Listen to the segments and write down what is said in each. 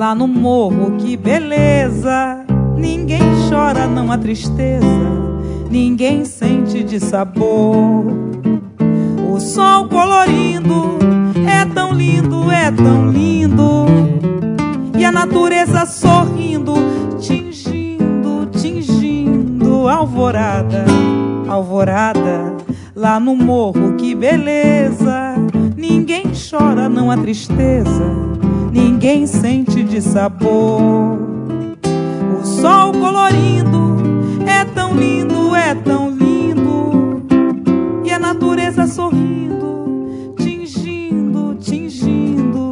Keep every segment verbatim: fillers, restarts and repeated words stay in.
lá no morro, que beleza. Ninguém chora, não há tristeza, ninguém sente de sabor. O sol colorindo é tão lindo, é tão lindo. E a natureza sorrindo, tingindo, tingindo. Alvorada, alvorada, lá no morro, que beleza. Ninguém chora, não há tristeza, ninguém sente de sabor. O sol colorindo é tão lindo, é tão lindo. E a natureza sorrindo, tingindo, tingindo.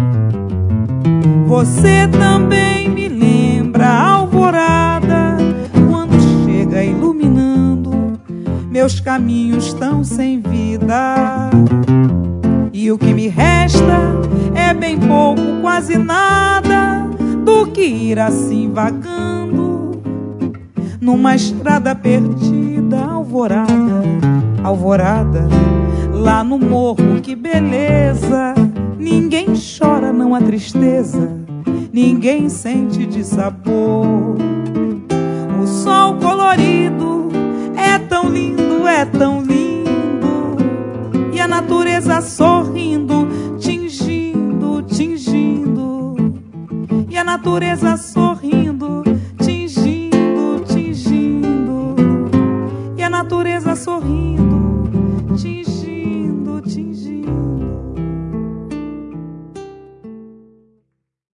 Você também me lembra a alvorada, quando chega iluminando meus caminhos tão sem vida. E o que me resta é bem pouco, quase nada, do que ir assim vagando numa estrada perdida. Alvorada, alvorada, lá no morro, que beleza. Ninguém chora, não há tristeza, ninguém sente de sabor. O sol colorido é tão lindo, é tão lindo. E a natureza sorrindo, tingindo, tingindo. E a natureza sorrindo, tingindo, tingindo. E a natureza sorrindo, tingindo.